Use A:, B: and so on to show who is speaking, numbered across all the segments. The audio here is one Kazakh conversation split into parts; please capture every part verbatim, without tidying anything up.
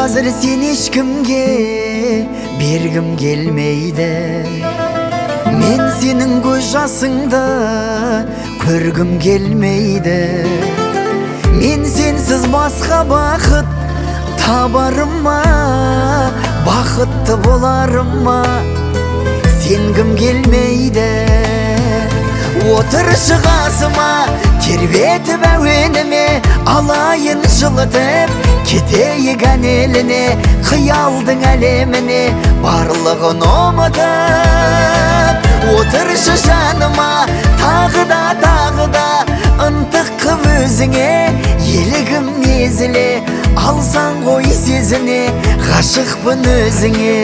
A: Hazır sen ешкімге бергім келмейді. Мен сенің көз жасыңды көргім келмейді. Мен сенсіз басқа бақыт табарым ма, бақытты боларым ма, сенгім келмейді. Отыршы қасыма тербетіп әуеніме, алайын жылытып кетейік әнеліне, қиялдың әлеміне барлығын ұмытып. Отыршы жаныма тағы да тағы да ынтық қып өзіңе, елігім езіле алсаң ғой сезіне, ғашықпын өзіңе.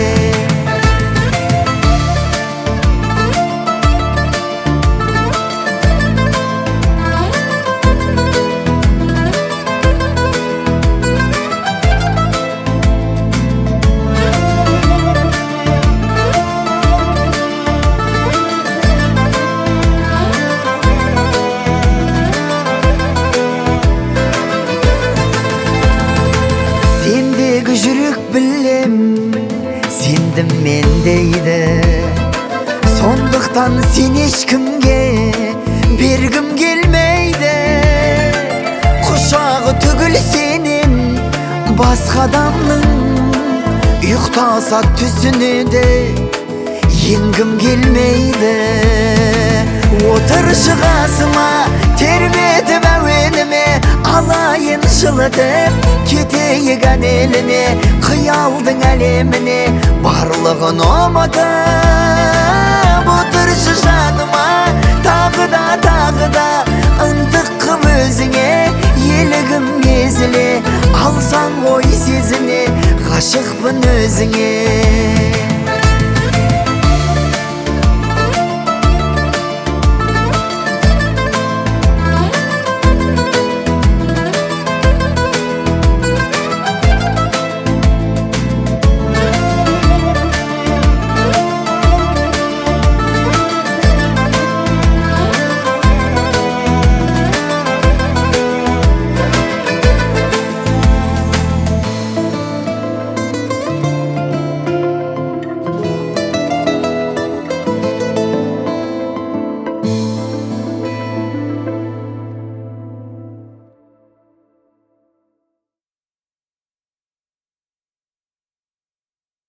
A: Сендегі жүрек білем, сендім мен дейді. Сондықтан сен ешкімге бергім келмейді. Құшағы түгіл сенен басқа адамның, ұйықтаса түсіне де енгім келмейді. Отыршы қасыма тербетіп әуеніме, алайын жылытып кетейік әнеліне, қиялдың әлеміне барлығын ұмытып. Отыршы жаныма тағы да тағы да ынтық қып өзіңе, елігім езіле алсаң ғой сезіне, ғашықпын өзіңе.